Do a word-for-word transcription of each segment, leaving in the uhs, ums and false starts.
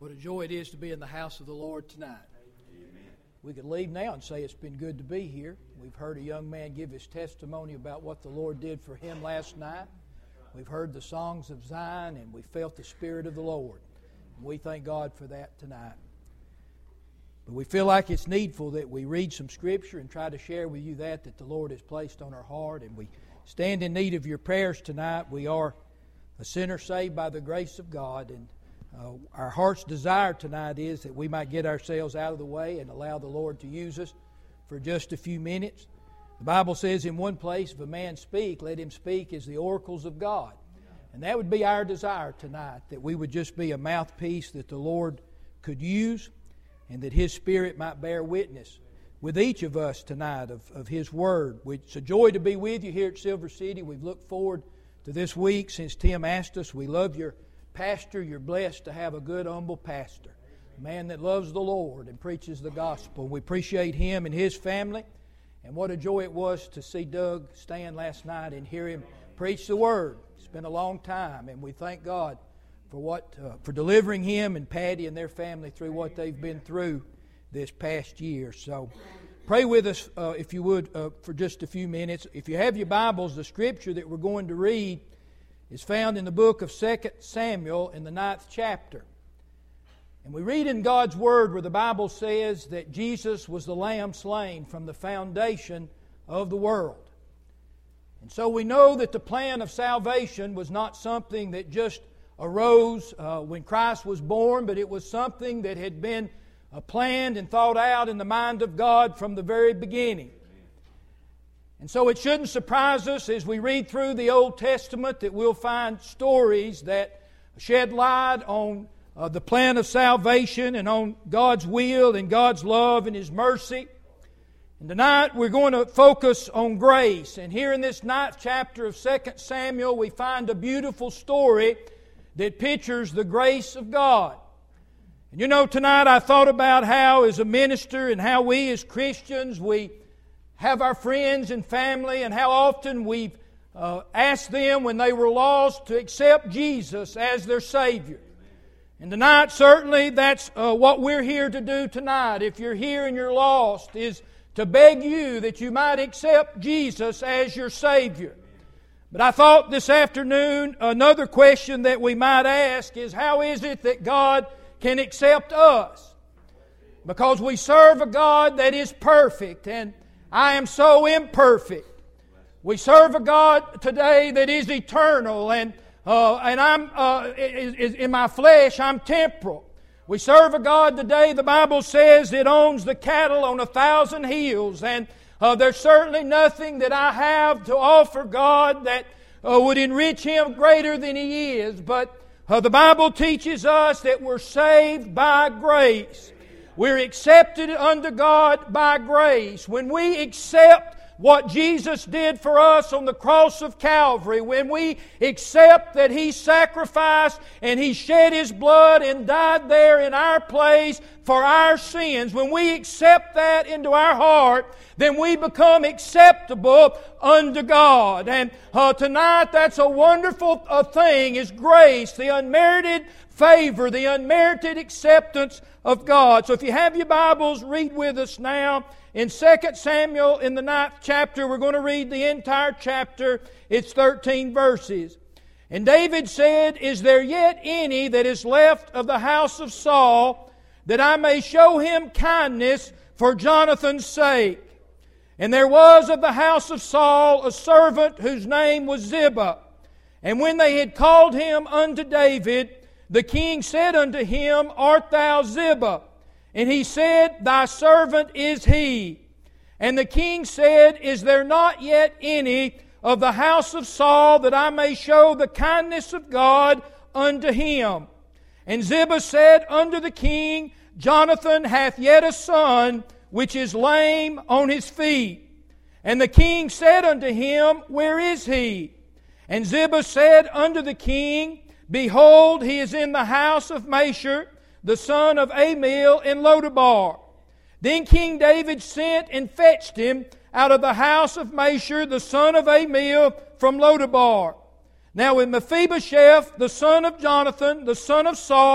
What a joy it is to be in the house of the Lord tonight. Amen. We could leave now and say it's been good to be here. We've heard a young man give his testimony about what the Lord did for him last night. We've heard the songs of Zion, and we felt the Spirit of the Lord. And we thank God for that tonight. But we feel like it's needful that we read some Scripture and try to share with you that that the Lord has placed on our heart. And we stand in need of your prayers tonight. We are a sinner saved by the grace of God, and Uh, our heart's desire tonight is that we might get ourselves out of the way and allow the Lord to use us for just a few minutes. The Bible says in one place, if a man speak, let him speak as the oracles of God. And that would be our desire tonight, that we would just be a mouthpiece that the Lord could use, and that His Spirit might bear witness with each of us tonight of, of His Word. It's a joy to be with you here at Silver City. We've looked forward to this week since Tim asked us. We love your pastor. You're blessed to have a good, humble pastor, a man that loves the Lord and preaches the gospel. We appreciate him and his family, and what a joy it was to see Doug stand last night and hear him preach the Word. It's been a long time, and we thank God for what uh, for delivering him and Patty and their family through what they've been through this past year. So pray with us, uh, if you would, uh, for just a few minutes. If you have your Bibles, the Scripture that we're going to read is found in the book of Second Samuel in the ninth chapter. And we read in God's Word where the Bible says that Jesus was the Lamb slain from the foundation of the world. And so we know that the plan of salvation was not something that just arose uh, when Christ was born, but it was something that had been uh, planned and thought out in the mind of God from the very beginning. And so it shouldn't surprise us as we read through the Old Testament that we'll find stories that shed light on uh, the plan of salvation and on God's will and God's love and His mercy. And tonight we're going to focus on grace. And here in this ninth chapter of Second Samuel we find a beautiful story that pictures the grace of God. And you know, tonight I thought about how as a minister and how we as Christians, we have our friends and family, and how often we've uh, asked them when they were lost to accept Jesus as their Savior. And tonight, certainly, that's uh, what we're here to do tonight. If you're here and you're lost, is to beg you that you might accept Jesus as your Savior. But I thought this afternoon, another question that we might ask is, how is it that God can accept us? Because we serve a God that is perfect, and I am so imperfect. We serve a God today that is eternal, and uh, and I'm uh, is, is in my flesh I'm temporal. We serve a God today, the Bible says, that owns the cattle on a thousand hills, and uh, there's certainly nothing that I have to offer God that uh, would enrich Him greater than He is. But uh, the Bible teaches us that we're saved by grace. We're accepted unto God by grace. When we accept what Jesus did for us on the cross of Calvary, when we accept that He sacrificed and He shed His blood and died there in our place for our sins, when we accept that into our heart, then we become acceptable unto God. And uh, tonight, that's a wonderful uh, thing, is grace, the unmerited favor, the unmerited acceptance of God. So if you have your Bibles, read with us now in Second Samuel in the ninth chapter. We're going to read the entire chapter. It's thirteen verses. And David said, "Is there yet any that is left of the house of Saul, that I may show him kindness for Jonathan's sake? And there was of the house of Saul a servant whose name was Ziba. And when they had called him unto David, the king said unto him, Art thou Ziba? And he said, Thy servant is he. And the king said, Is there not yet any of the house of Saul, that I may show the kindness of God unto him? And Ziba said unto the king, Jonathan hath yet a son, which is lame on his feet. And the king said unto him, Where is he? And Ziba said unto the king, Behold, he is in the house of Mashir, the son of Amiel in Lodabar. Then King David sent and fetched him out of the house of Mashir, the son of Amiel, from Lodabar. Now when Mephibosheth, the son of Jonathan, the son of Saul,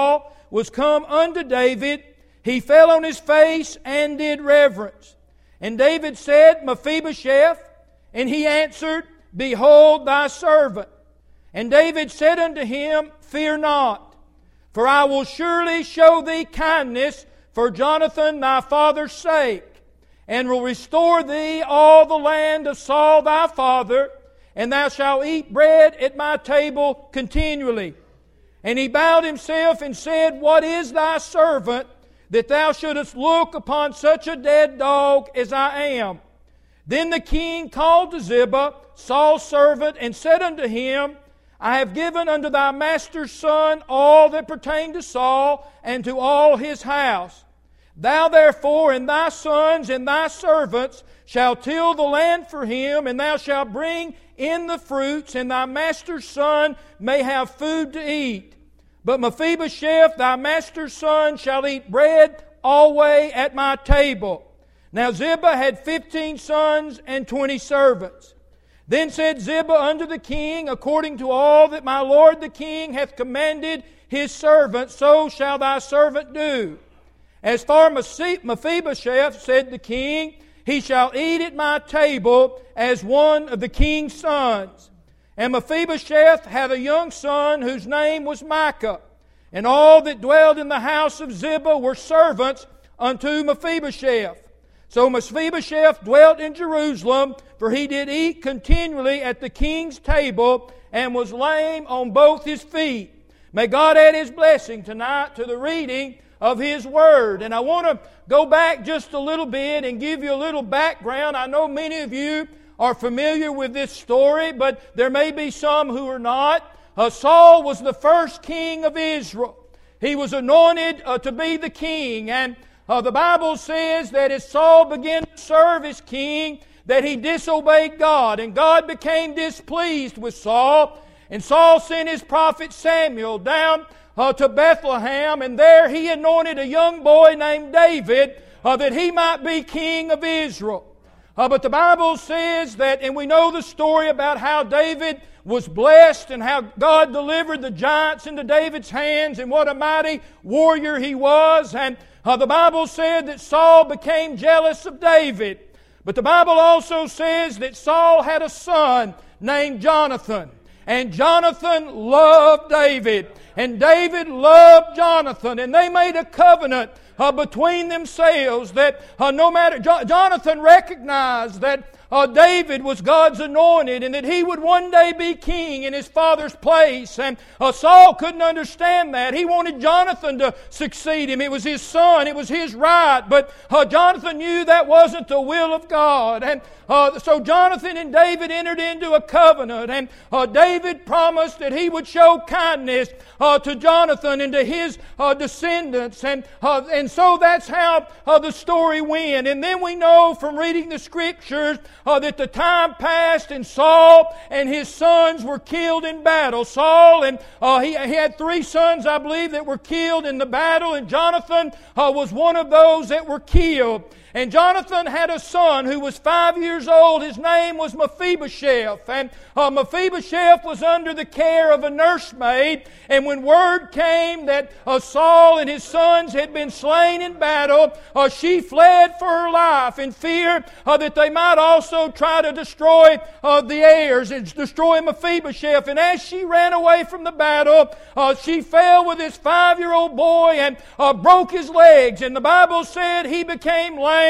was come unto David, he fell on his face and did reverence. And David said, Mephibosheth, and he answered, Behold thy servant. And David said unto him, Fear not, for I will surely show thee kindness for Jonathan thy father's sake, and will restore thee all the land of Saul thy father, and thou shalt eat bread at my table continually. And he bowed himself and said, What is thy servant, that thou shouldest look upon such a dead dog as I am? Then the king called to Ziba, Saul's servant, and said unto him, I have given unto thy master's son all that pertained to Saul, and to all his house. Thou therefore and thy sons and thy servants shall till the land for him, and thou shalt bring in the fruits, and thy master's son may have food to eat. But Mephibosheth, thy master's son, shall eat bread alway at my table. Now Ziba had fifteen sons and twenty servants. Then said Ziba unto the king, According to all that my lord the king hath commanded his servant, so shall thy servant do. As for Mephibosheth, said the king, he shall eat at my table as one of the king's sons. And Mephibosheth had a young son whose name was Micah. And all that dwelled in the house of Ziba were servants unto Mephibosheth. So Mephibosheth dwelt in Jerusalem, for he did eat continually at the king's table, and was lame on both his feet. May God add His blessing tonight to the reading of His Word. And I want to go back just a little bit and give you a little background. I know many of you are familiar with this story, but there may be some who are not. Uh, Saul was the first king of Israel. He was anointed uh, to be the king, and uh, the Bible says that as Saul began to serve as king, that he disobeyed God, and God became displeased with Saul. And Saul sent his prophet Samuel down uh, to Bethlehem, and there he anointed a young boy named David uh, that he might be king of Israel. Uh, but the Bible says that, and we know the story about how David was blessed and how God delivered the giants into David's hands, and what a mighty warrior he was. And uh, the Bible said that Saul became jealous of David. But the Bible also says that Saul had a son named Jonathan. And Jonathan loved David. And David loved Jonathan. And they made a covenant uh, between themselves that uh, no matter... Jo- Jonathan recognized that uh, David was God's anointed, and that he would one day be king in his father's place. And uh, Saul couldn't understand that. He wanted Jonathan to succeed him. It was his son. It was his right. But uh, Jonathan knew that wasn't the will of God. And uh, so Jonathan and David entered into a covenant. And uh, David promised that he would show kindness uh, to Jonathan and to his uh, descendants. And, uh, and so that's how uh, the story went. And then we know from reading the Scriptures Uh, that the time passed, and Saul and his sons were killed in battle. Saul, and uh, he, he had three sons, I believe, that were killed in the battle, and Jonathan uh, was one of those that were killed. And Jonathan had a son who was five years old. His name was Mephibosheth. And uh, Mephibosheth was under the care of a nursemaid. And when word came that uh, Saul and his sons had been slain in battle, uh, she fled for her life in fear uh, that they might also try to destroy uh, the heirs and destroy Mephibosheth. And as she ran away from the battle, uh, she fell with this five-year-old boy and uh, broke his legs. And the Bible said he became lame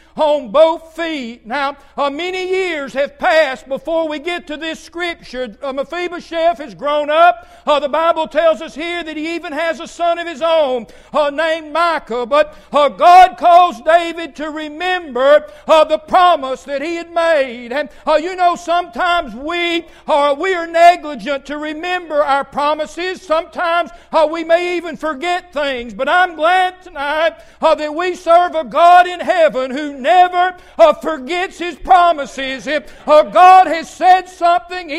on both feet. Now, uh, many years have passed before we get to this scripture. Uh, Mephibosheth has grown up. Uh, the Bible tells us here that he even has a son of his own uh, named Micah. But uh, God calls David to remember uh, the promise that he had made. And uh, you know, sometimes we are, we are negligent to remember our promises. Sometimes uh, we may even forget things. But I'm glad tonight uh, that we serve a God in heaven who never uh, forgets His promises. If uh, God has said something, He is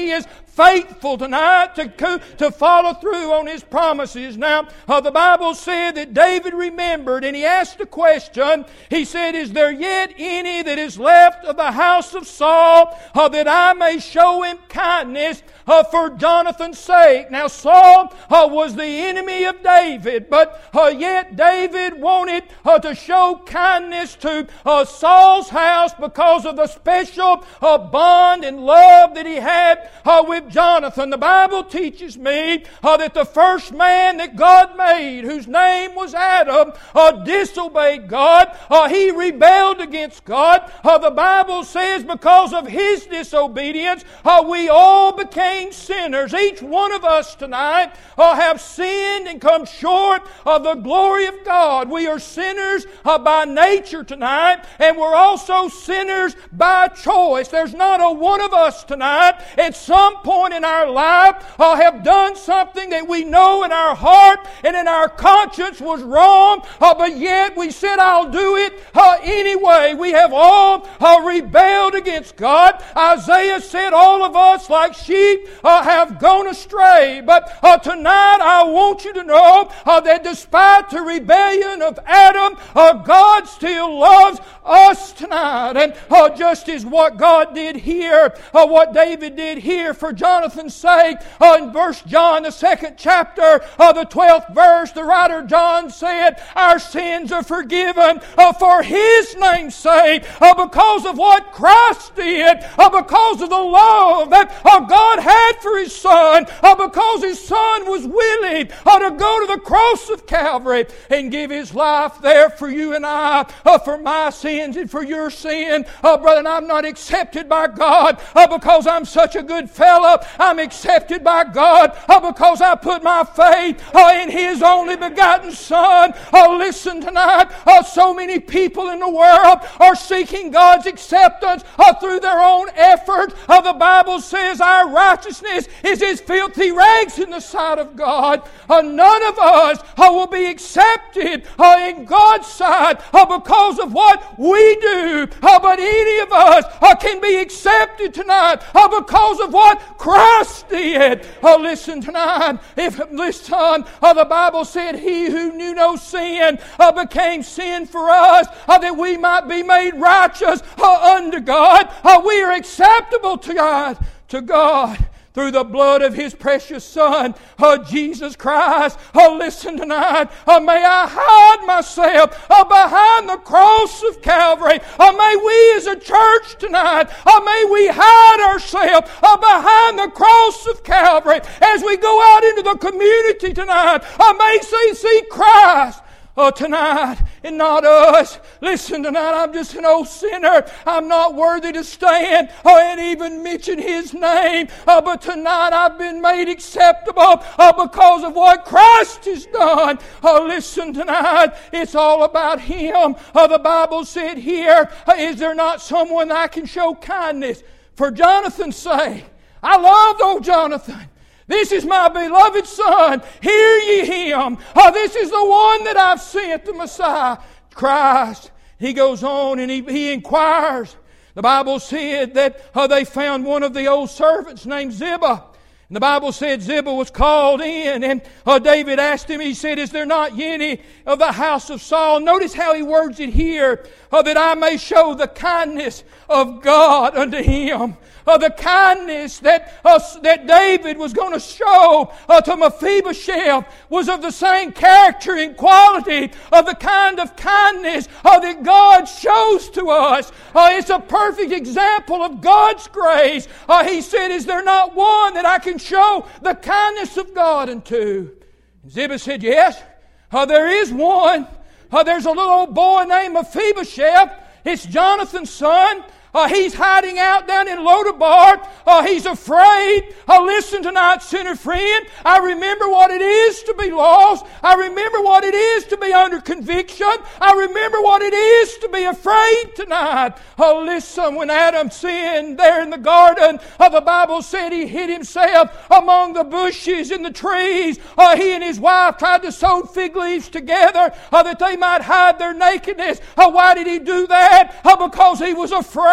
faithful tonight to, to follow through on His promises. Now, uh, the Bible said that David remembered and he asked a question. He said, is there yet any that is left of the house of Saul uh, that I may show him kindness uh, for Jonathan's sake? Now, Saul uh, was the enemy of David, but uh, yet David wanted uh, to show kindness to uh, Saul's house because of the special uh, bond and love that he had uh, with Jonathan. The Bible teaches me uh, that the first man that God made, whose name was Adam, uh, disobeyed God. Uh, he rebelled against God. Uh, the Bible says because of his disobedience, uh, we all became sinners. Each one of us tonight uh, have sinned and come short of the glory of God. We are sinners uh, by nature tonight, and we're also sinners by choice. There's not a one of us tonight at some point in our life uh, have done something that we know in our heart and in our conscience was wrong, uh, but yet we said, I'll do it uh, anyway. We have all uh, rebelled against God. Isaiah said all of us like sheep uh, have gone astray. But uh, tonight I want you to know uh, that despite the rebellion of Adam, uh, God still loves us tonight. And uh, just as what God did here, uh, what David did here for Jonathan's sake, uh, in verse John, the second chapter, uh, the twelfth verse, the writer John said, our sins are forgiven uh, for His name's sake, uh, because of what Christ did, uh, because of the love that uh, God had for His Son, uh, because His Son was willing uh, to go to the cross of Calvary and give His life there for you and I, uh, for my sins and for your sin. Uh, brother, I'm not accepted by God uh, because I'm such a good fellow. I'm accepted by God uh, because I put my faith uh, in His only begotten Son. Uh, listen tonight, uh, so many people in the world are seeking God's acceptance uh, through their own effort. Uh, the Bible says our righteousness is as filthy rags in the sight of God. Uh, none of us uh, will be accepted uh, in God's sight uh, because of what we do, uh, but any of us uh, can be accepted tonight uh, because of what Christ did. Uh, listen tonight, if listen, uh, the Bible said He who knew no sin uh, became sin for us uh, that we might be made righteous uh, unto God. Uh, we are acceptable to God, to God through the blood of His precious Son, uh, Jesus Christ. Uh, listen tonight, uh, may I hide myself uh, behind the cross of Calvary. Uh, may we as a church tonight, uh, may we hide ourselves uh, behind the cross of Calvary as we go out into the community tonight. Uh, may we see Christ Oh, tonight, and not us. Listen, tonight I'm just an old sinner. I'm not worthy to stand oh, and even mention His name. Oh, but tonight I've been made acceptable oh, because of what Christ has done. Oh, listen, tonight it's all about Him. Oh, the Bible said here, is there not someone that I can show kindness for Jonathan's sake? I loved old Jonathan. This is my beloved Son. Hear ye Him. Oh, this is the one that I've sent, the Messiah, Christ. He goes on and he, he inquires. The Bible said that uh, they found one of the old servants named Ziba. And the Bible said Ziba was called in, and uh, David asked him, he said, is there not any of the house of Saul? Notice how he words it here, uh, that I may show the kindness of God unto him. Uh, the kindness that uh, that David was going to show uh, to Mephibosheth was of the same character and quality of the kind of kindness uh, that God shows to us. Uh, it's a perfect example of God's grace. Uh, he said, is there not one that I can show the kindness of God unto? And Ziba said, yes, uh, there is one. Uh, there's a little old boy named Mephibosheth. It's Jonathan's son. Uh, he's hiding out down in Lodabar. Uh, he's afraid. Uh, listen tonight, sinner friend. I remember what it is to be lost. I remember what it is to be under conviction. I remember what it is to be afraid tonight. Uh, listen, when Adam sinned there in the garden, uh, the Bible said he hid himself among the bushes and the trees. Uh, he and his wife tried to sew fig leaves together uh, that they might hide their nakedness. Uh, why did he do that? Uh, because he was afraid.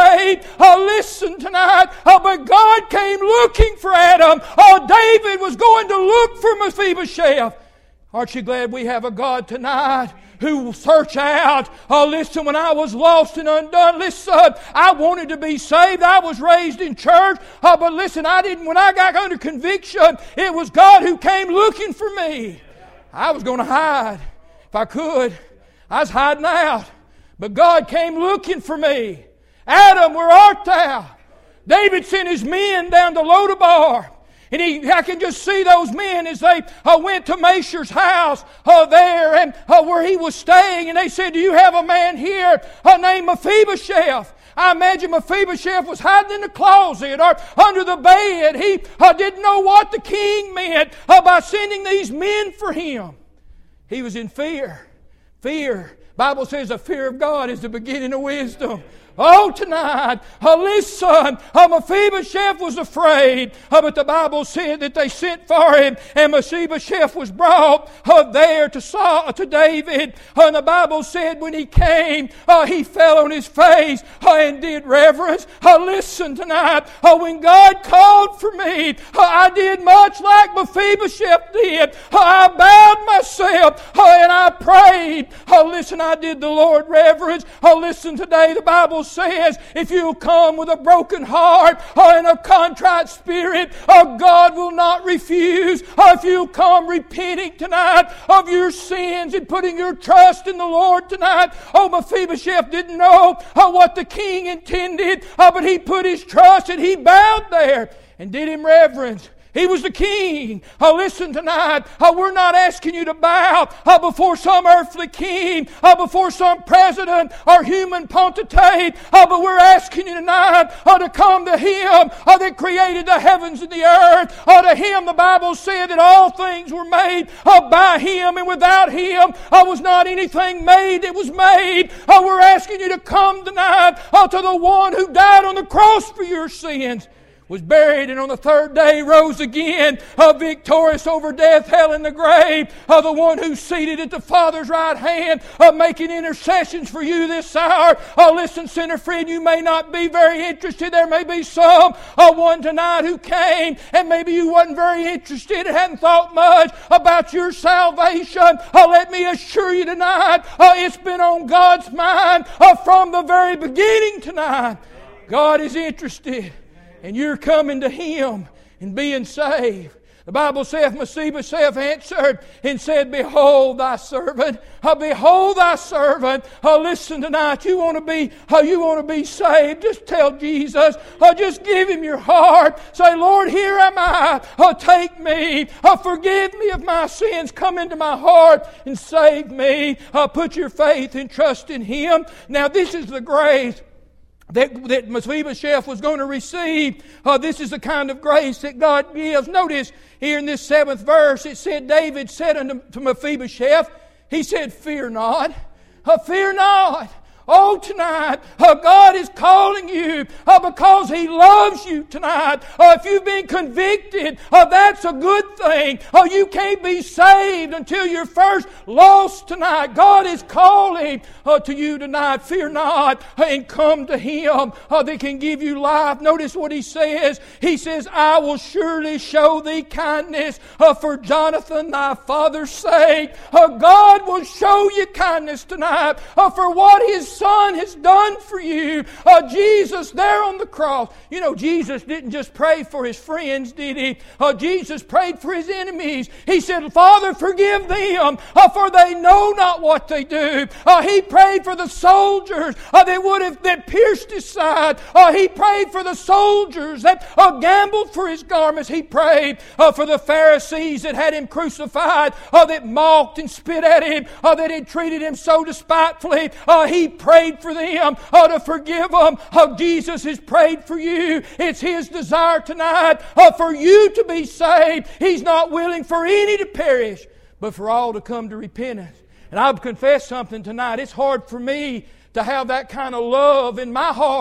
afraid. Oh, listen tonight. Oh, but God came looking for Adam. Oh, David was going to look for Mephibosheth. Aren't you glad we have a God tonight who will search out? Oh, listen, when I was lost and undone, listen, I wanted to be saved. I was raised in church. Oh, but listen, I didn't, when I got under conviction, it was God who came looking for me. I was going to hide if I could. I was hiding out. But God came looking for me. Adam, where art thou? David sent his men down to Lodabar. And he, I can just see those men as they uh, went to Masher's house uh, there and uh, where he was staying. And they said, do you have a man here uh, named Mephibosheth? I imagine Mephibosheth was hiding in the closet or under the bed. He uh, didn't know what the king meant uh, by sending these men for him. He was in fear. Fear. Bible says the fear of God is the beginning of wisdom. Oh, tonight, oh, listen, oh, Mephibosheth was afraid, oh, but the Bible said that they sent for him, and Mephibosheth was brought oh, there to Saul, to David. Oh, and the Bible said when he came, oh, he fell on his face oh, and did reverence. Oh, listen tonight, oh, when God called for me, oh, I did much like Mephibosheth did. Oh, I bowed myself oh, and I prayed. Oh, listen, I did the Lord reverence. Oh, listen, today the Bible says, if you'll come with a broken heart or in a contrite spirit, oh, God will not refuse. Or if you'll come repenting tonight of your sins and putting your trust in the Lord tonight. Oh, Mephibosheth didn't know oh, what the king intended, oh, but he put his trust and he bowed there and did him reverence. He was the king. Oh, listen tonight. Oh, we're not asking you to bow oh, before some earthly king, oh, before some president or human potentate. Oh, but we're asking you tonight oh, to come to Him oh, that created the heavens and the earth. Oh, to Him the Bible said that all things were made oh, by Him, and without Him oh, was not anything made that was made. Oh, we're asking you to come tonight oh, to the one who died on the cross for your sins, was buried, and on the third day rose again, uh, victorious over death, hell, and the grave. Uh, the one who's seated at the Father's right hand, uh, making intercessions for you this hour. Uh, listen, sinner friend, you may not be very interested. There may be some uh, one tonight who came, and maybe you wasn't very interested and hadn't thought much about your salvation. Uh, let me assure you tonight, uh, it's been on God's mind uh, from the very beginning tonight. God is interested. And you're coming to Him and being saved. The Bible saith, Mephibosheth answered and said, behold thy servant. Oh, behold thy servant. Oh, listen tonight. You want to be, oh, you want to be saved. Just tell Jesus. Oh, just give Him your heart. Say, Lord, here am I. Oh, take me. Oh, forgive me of my sins. Come into my heart and save me. Oh, put your faith and trust in Him. Now, this is the grace that, that Mephibosheth was going to receive. Uh, this is the kind of grace that God gives. Notice here in this seventh verse, it said, David said unto to Mephibosheth, he said, fear not, uh, fear not. Oh, tonight, uh, God is calling you uh, because He loves you tonight. Uh, if you've been convicted, uh, that's a good thing. Uh, you can't be saved until you're first lost tonight. God is calling uh, to you tonight. Fear not uh, and come to Him uh, that can give you life. Notice what He says. He says, I will surely show thee kindness uh, for Jonathan thy father's sake. Uh, God will show you kindness tonight uh, for what His Son has done for you. Uh, Jesus there on the cross. You know, Jesus didn't just pray for His friends, did He? Uh, Jesus prayed for His enemies. He said, Father, forgive them, uh, for they know not what they do. Uh, he prayed for the soldiers uh, that would have that pierced His side. Uh, he prayed for the soldiers that uh, gambled for His garments. He prayed uh, for the Pharisees that had Him crucified, uh, that mocked and spit at Him, uh, that had treated Him so despitefully. Uh, he prayed prayed for them, uh, to forgive them. Uh, Jesus has prayed for you. It's His desire tonight uh, for you to be saved. He's not willing for any to perish, but for all to come to repentance. And I'll confess something tonight. It's hard for me to have that kind of love in my heart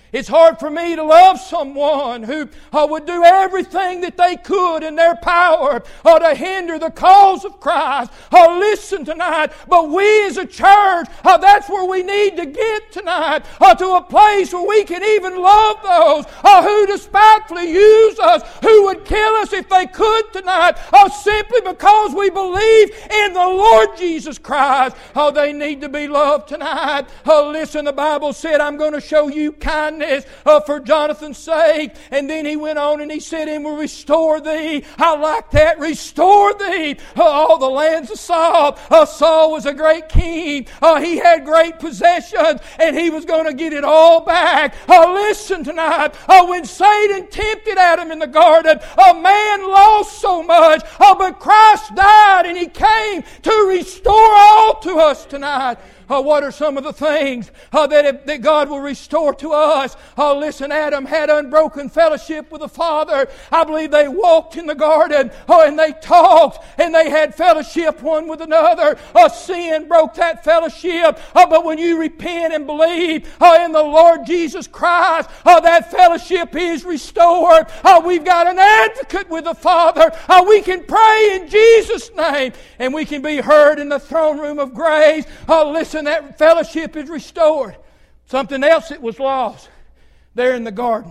It's hard for me to love someone who uh, would do everything that they could in their power uh, to hinder the cause of Christ. Uh, listen tonight, but we as a church, uh, that's where we need to get tonight, uh, to a place where we can even love those uh, who despitefully use us, who would kill us if they could tonight, uh, simply because we believe in the Lord Jesus Christ. Oh, they need to be loved tonight. Oh, listen, the Bible said, I'm going to show you kindness Uh, for Jonathan's sake. And then he went on and he said, and will restore thee. I like that. Restore thee. Uh, all the lands of Saul. Uh, Saul was a great king. Uh, he had great possessions and he was going to get it all back. Uh, listen tonight. Uh, when Satan tempted Adam in the garden, a man lost so much. Uh, but Christ died and He came to restore all to us tonight. Uh, what are some of the things uh, that, that God will restore to us? Uh, listen, Adam had unbroken fellowship with the Father. I believe they walked in the garden uh, and they talked and they had fellowship one with another. Uh, sin broke that fellowship. Uh, but when you repent and believe uh, in the Lord Jesus Christ, uh, that fellowship is restored. Uh, we've got an advocate with the Father. Uh, we can pray in Jesus' name and we can be heard in the throne room of grace. Uh, listen, that fellowship is restored. Something else that was lost there in the garden.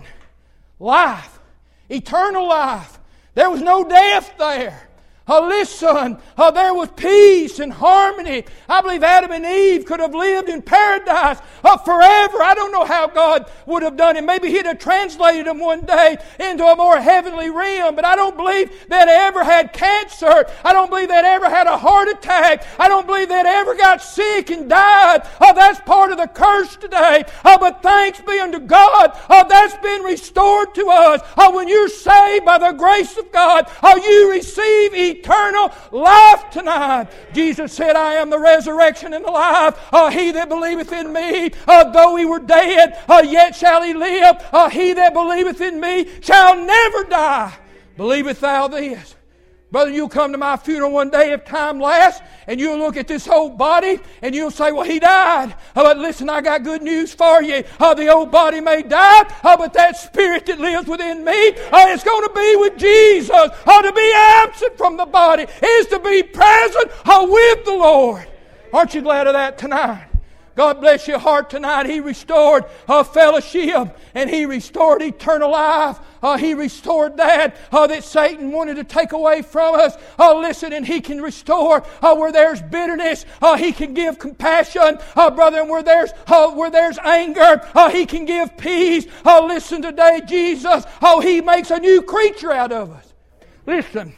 Life. Eternal life. There was no death there. Uh, listen, uh, there was peace and harmony. I believe Adam and Eve could have lived in paradise uh, forever. I don't know how God would have done it. Maybe He'd have translated them one day into a more heavenly realm. But I don't believe they ever had cancer. I don't believe they ever had a heart attack. I don't believe they ever got sick and died. Uh, that's part of the curse today. Uh, but thanks be unto God, uh, that's been restored to us. Uh, when you're saved by the grace of God, uh, you receive eternal eternal life tonight. Jesus said, I am the resurrection and the life. Uh, he that believeth in me, uh, though he were dead, uh, yet shall he live. Uh, he that believeth in me shall never die. Believeth thou this? Brother, you'll come to my funeral one day if time lasts, and you'll look at this old body, and you'll say, well, he died. Oh, but listen, I got good news for you. Oh, the old body may die, oh, but that spirit that lives within me, oh, it's going to be with Jesus. Oh, to be absent from the body is to be present oh, with the Lord. Aren't you glad of that tonight? God bless your heart tonight. He restored a fellowship and He restored eternal life. Uh, he restored that uh, that Satan wanted to take away from us. Uh, listen, and He can restore uh, where there's bitterness. Uh, he can give compassion, uh, brother. And where there's uh, where there's anger, uh, He can give peace. Uh, listen today, Jesus. Oh, He makes a new creature out of us. Listen.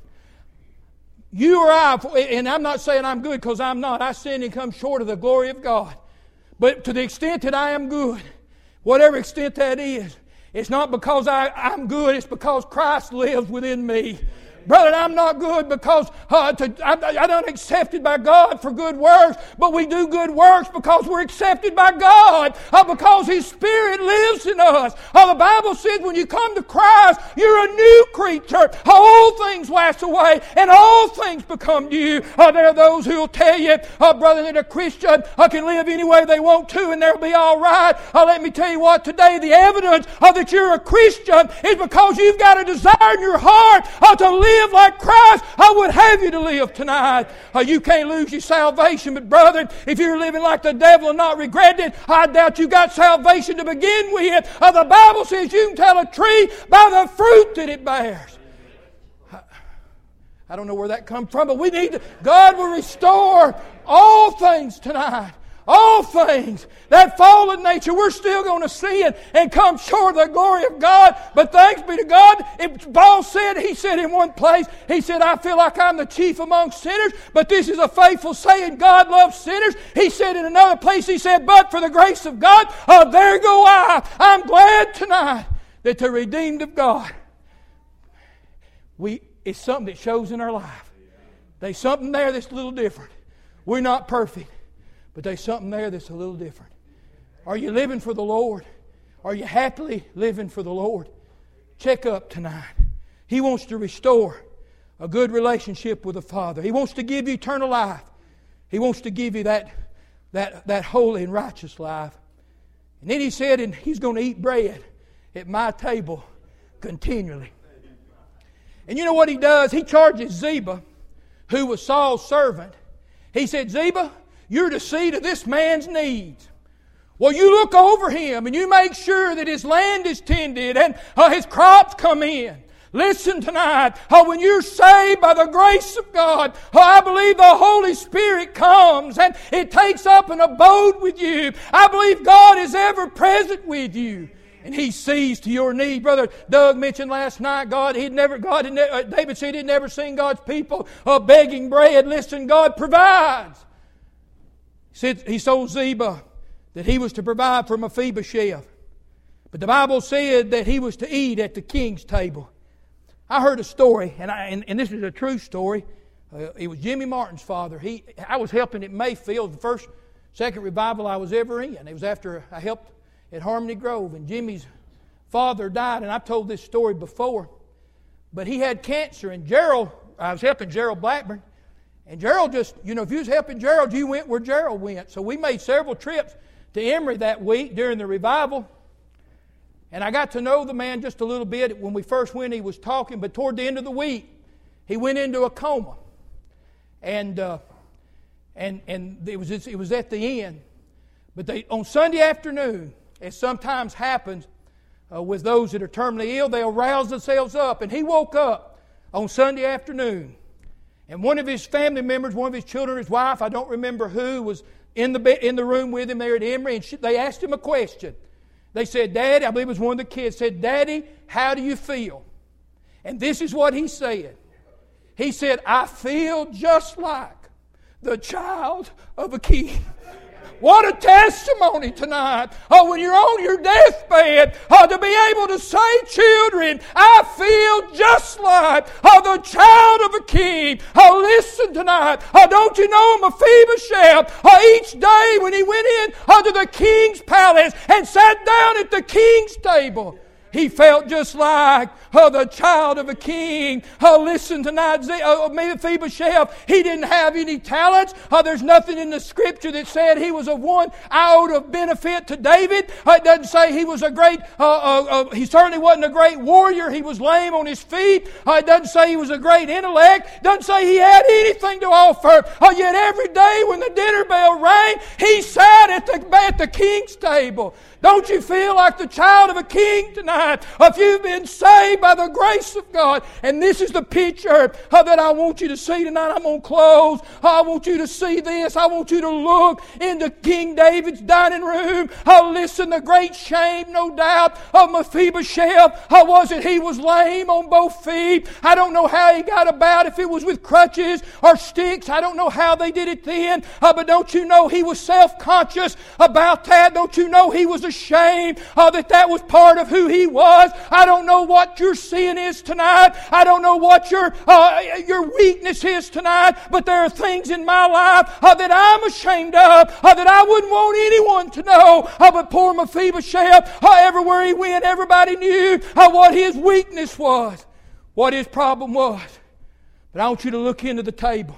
You or I, and I'm not saying I'm good because I'm not. I sin and come short of the glory of God. But to the extent that I am good, whatever extent that is, it's not because I, I'm good, it's because Christ lives within me. Brother, I'm not good because uh, to, I, I'm not accepted by God for good works, but we do good works because we're accepted by God, uh, because His Spirit lives in us. Uh, the Bible says when you come to Christ, you're a new creature. All things pass away and all things become new. Uh, there are those who will tell you, uh, brother, that a Christian uh, can live any way they want to and they'll be all right. Uh, let me tell you what, today the evidence uh, that you're a Christian is because you've got a desire in your heart uh, to live Live like Christ I would have you to live tonight. Uh, you can't lose your salvation, but brother, if you're living like the devil and not regretting it, I doubt you got salvation to begin with. Uh, the Bible says you can tell a tree by the fruit that it bears. I, I don't know where that comes from, but we need to, God will restore all things tonight. All things. That fallen nature, we're still going to sin and come short of the glory of God. But thanks be to God. If Paul said, he said in one place, he said, I feel like I'm the chief among sinners, but this is a faithful saying, God loves sinners. He said in another place, he said, but for the grace of God, oh, there go I. I'm glad tonight that the redeemed of God, we it's something that shows in our life. There's something there that's a little different. We're not perfect. But there's something there that's a little different. Are you living for the Lord? Are you happily living for the Lord? Check up tonight. He wants to restore a good relationship with the Father. He wants to give you eternal life. He wants to give you that, that, that holy and righteous life. And then he said, and he's going to eat bread at my table continually. And you know what he does? He charges Ziba, who was Saul's servant. He said, Ziba, you're to see to this man's needs. Well, you look over him and you make sure that his land is tended and uh, his crops come in. Listen tonight, uh, when you're saved by the grace of God, uh, I believe the Holy Spirit comes and it takes up an abode with you. I believe God is ever present with you. And He sees to your need. Brother Doug mentioned last night, God, he'd never, God, had ne- uh, David said he'd never seen God's people uh, begging bread. Listen, God provides. He said, He told Ziba that he was to provide for Mephibosheth. But the Bible said that he was to eat at the king's table. I heard a story, and, I, and, and this is a true story. Uh, it was Jimmy Martin's father. He, I was helping at Mayfield, the first, second revival I was ever in. It was after I helped at Harmony Grove, and Jimmy's father died, and I've told this story before. But he had cancer, and Gerald, I was helping Gerald Blackburn, and Gerald just, you know, if you was helping Gerald, you went where Gerald went. So we made several trips to Emory that week during the revival. And I got to know the man just a little bit. When we first went, he was talking, but toward the end of the week, he went into a coma. And uh, and and it was it was at the end. But they on Sunday afternoon, as sometimes happens uh, with those that are terminally ill, they'll rouse themselves up. And he woke up on Sunday afternoon. And one of his family members, one of his children, his wife, I don't remember who, was in the bed, in the room with him there at Emory. And she, they asked him a question. They said, Daddy, I believe it was one of the kids, said, Daddy, how do you feel? And this is what he said. He said, I feel just like the child of a king. What a testimony tonight. Oh, when you're on your deathbed, oh, to be able to say, children, I feel just like oh, the child of a king. Oh, listen tonight. Oh, don't you know Mephibosheth? Oh, each day when he went in oh, to the king's palace and sat down at the king's table, he felt just like oh, the child of a king. Oh, listen tonight, oh, Mephibosheth, he didn't have any talents. Oh, there's nothing in the Scripture that said he was of one iota of benefit to David. Oh, it doesn't say he was a great, uh, uh, uh, he certainly wasn't a great warrior. He was lame on his feet. Oh, it doesn't say he was a great intellect. It doesn't say he had anything to offer. Oh, yet every day when the dinner bell rang, he sat at the, at the king's table. Don't you feel like the child of a king tonight? If you've been saved by the grace of God, and this is the picture uh, that I want you to see tonight. I'm going to close. I want you to see this. I want you to look into King David's dining room. Uh, listen, the great shame, no doubt, of Mephibosheth uh, was that he was lame on both feet. I don't know how he got about, if it was with crutches or sticks. I don't know how they did it then. Uh, but don't you know he was self-conscious about that? Don't you know he was ashamed uh, that that was part of who he was? I don't know what your sin is tonight. I don't know what your uh, your weakness is tonight. But there are things in my life uh, that I'm ashamed of, uh, that I wouldn't want anyone to know. Uh, but poor Mephibosheth, uh, everywhere he went, everybody knew uh, what his weakness was, what his problem was. But I want you to look into the table.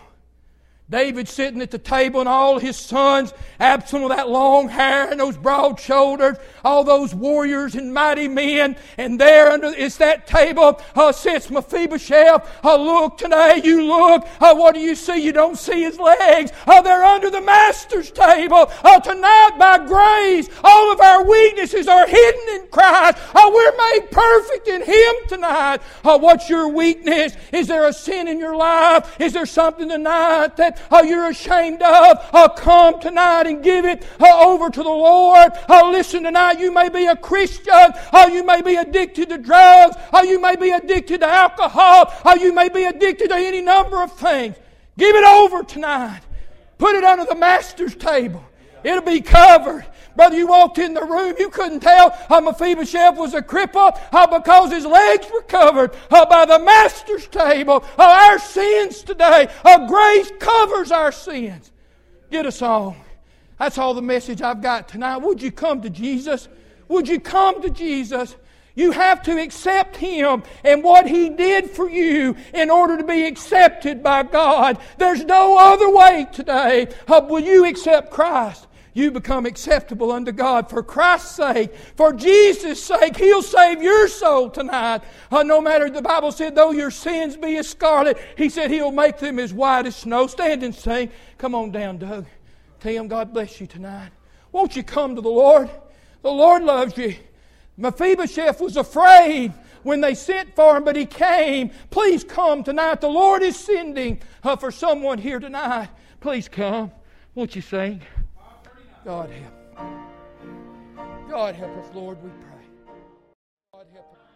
David sitting at the table and all his sons, Absalom with that long hair and those broad shoulders, all those warriors and mighty men, and there under it's that table uh, sits Mephibosheth. Uh, look today, you look, uh, what do you see? You don't see his legs. Uh, they're under the master's table. Uh, tonight by grace, all of our weaknesses are hidden in Christ. Uh, we're made perfect in Him tonight. Uh, what's your weakness? Is there a sin in your life? Is there something tonight that Oh, you're ashamed of? Oh, come tonight and give it oh, over to the Lord. Oh, listen tonight, you may be a Christian. Oh, you may be addicted to drugs. Oh, you may be addicted to alcohol. Oh, you may be addicted to any number of things. Give it over tonight. Put it under the master's table. It'll be covered. Brother, you walked in the room, you couldn't tell how Mephibosheth was a cripple how because his legs were covered how by the master's table. How our sins today, how grace covers our sins. Get a song. That's all the message I've got tonight. Would you come to Jesus? Would you come to Jesus? You have to accept Him and what He did for you in order to be accepted by God. There's no other way today. Will you accept Christ? You become acceptable unto God for Christ's sake. For Jesus' sake, He'll save your soul tonight. Uh, no matter, the Bible said, though your sins be as scarlet, He said He'll make them as white as snow. Stand and sing. Come on down, Doug. Tim, God bless you tonight. Won't you come to the Lord? The Lord loves you. Mephibosheth was afraid when they sent for him, but he came. Please come tonight. The Lord is sending uh, for someone here tonight. Please come. Won't you sing? God help. God help us, Lord, we pray. God help us.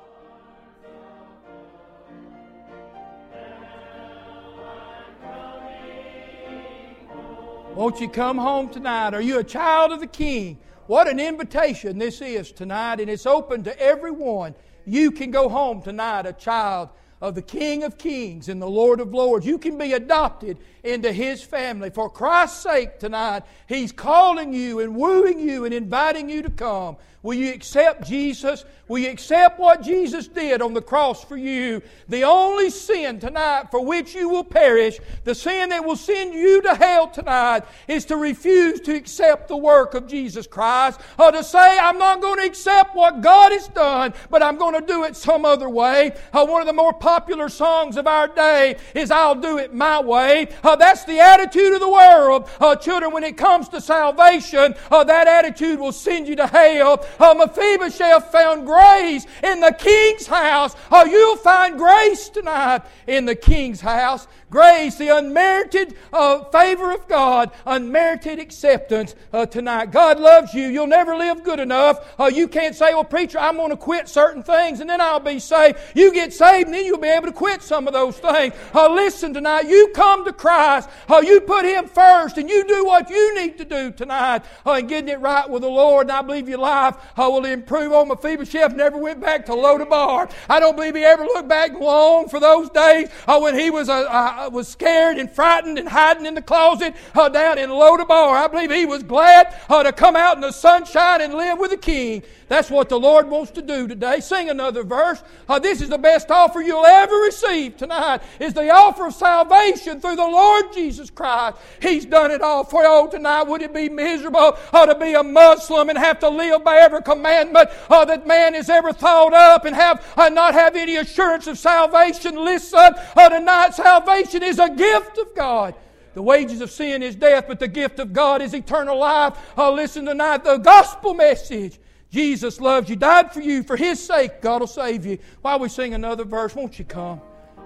Won't you come home tonight? Are you a child of the King? What an invitation this is tonight, and it's open to everyone. You can go home tonight a child of the King of Kings and the Lord of Lords. You can be adopted into His family. For Christ's sake tonight, He's calling you and wooing you and inviting you to come. Will you accept Jesus? Will you accept what Jesus did on the cross for you? The only sin tonight for which you will perish, the sin that will send you to hell tonight, is to refuse to accept the work of Jesus Christ, or to say, I'm not going to accept what God has done, but I'm going to do it some other way. Uh, one of the more popular songs of our day is, I'll do it my way. Uh, that's the attitude of the world. Uh, children, when it comes to salvation, uh, that attitude will send you to hell. Uh, Mephibosheth found grace in the King's house. Uh, you'll find grace tonight in the King's house. Grace, the unmerited uh, favor of God, unmerited acceptance uh, tonight. God loves you. You'll never live good enough. Uh, you can't say, well, preacher, I'm going to quit certain things and then I'll be saved. You get saved and then you'll be able to quit some of those things. Uh, listen tonight, you come to Christ. Uh, you put Him first and you do what you need to do tonight uh, in getting it right with the Lord. And I believe your life uh, will improve. On Mephibosheth never went back to Lodabar. I don't believe he ever looked back long for those days uh, when he was a, a was scared and frightened and hiding in the closet uh, down in Lodabar. I believe he was glad uh, to come out in the sunshine and live with the King. That's what the Lord wants to do today. Sing another verse. Uh, this is the best offer you'll ever receive tonight, is the offer of salvation through the Lord Jesus Christ. He's done it all for you. Oh, tonight would it be miserable uh, to be a Muslim and have to live by every commandment uh, that man has ever thought up and have uh, not have any assurance of salvation? Listen, uh, tonight salvation is a gift of God. The wages of sin is death, but the gift of God is eternal life. Uh, listen tonight, the gospel message. Jesus loves you, died for you. For His sake, God will save you. While we sing another verse, won't you come?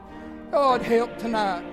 God help tonight.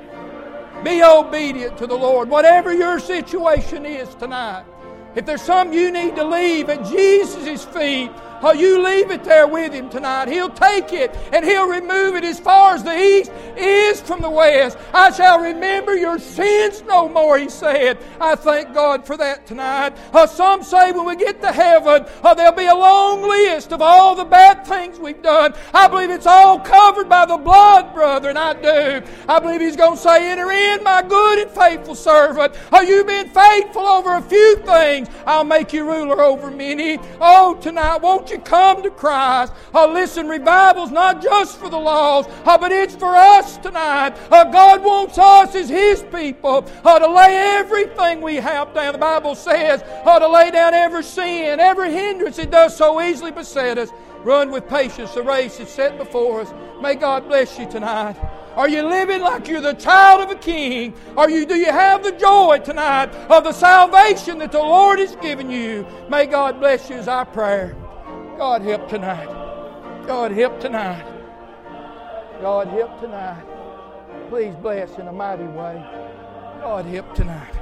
Be obedient to the Lord. Whatever your situation is tonight. If there's something you need to leave at Jesus' feet, oh, you leave it there with Him tonight. He'll take it and He'll remove it as far as the east is from the west. I shall remember your sins no more, He said. I thank God for that tonight. Uh, some say when we get to heaven, uh, there'll be a long list of all the bad things we've done. I believe it's all covered by the blood, brother, and I do. I believe He's going to say, enter in, my good and faithful servant. Uh, you've been faithful over a few things. I'll make you ruler over many. Oh, tonight, won't you come to Christ? Oh, listen, revival's not just for the lost, oh, but it's for us tonight. Oh, God wants us as His people oh, to lay everything we have down. The Bible says oh, to lay down every sin, every hindrance that does so easily beset us. Run with patience the race that's set before us. May God bless you tonight. Are you living like you're the child of a King? Are you, do you have the joy tonight of the salvation that the Lord has given you? May God bless you is our prayer. God help tonight. God help tonight. God help tonight. Please bless in a mighty way. God help tonight.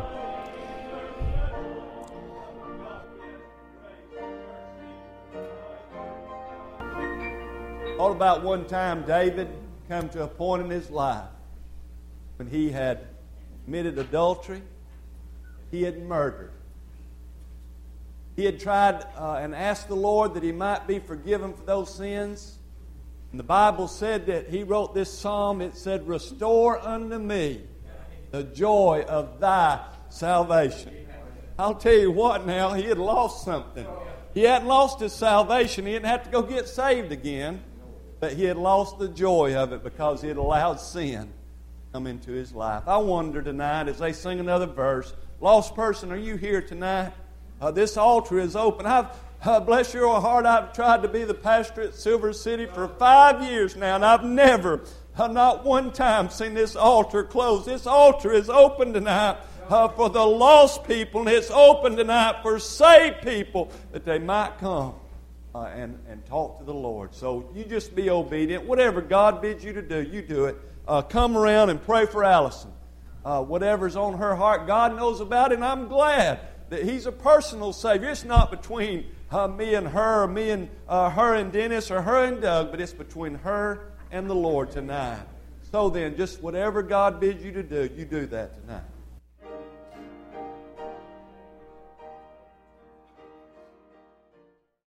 All about one time David come to a point in his life when he had committed adultery, he had murdered. He had tried uh, and asked the Lord that he might be forgiven for those sins. And the Bible said that he wrote this psalm. It said, restore unto me the joy of thy salvation. I'll tell you what now, he had lost something. He hadn't lost his salvation. He didn't have to go get saved again. But he had lost the joy of it because he had allowed sin come into his life. I wonder tonight as they sing another verse, lost person, are you here tonight? Uh, this altar is open. I've, uh, bless your heart, I've tried to be the pastor at Silver City for five years now, and I've never, uh, not one time, seen this altar closed. This altar is open tonight uh, for the lost people, and it's open tonight for saved people that they might come uh, and, and talk to the Lord. So you just be obedient. Whatever God bids you to do, you do it. Uh, come around and pray for Allison. Uh, whatever's on her heart, God knows about it, and I'm glad that He's a personal Savior. It's not between uh, me and her, or me and uh, her and Dennis, or her and Doug, but it's between her and the Lord tonight. So then, just whatever God bids you to do, you do that tonight.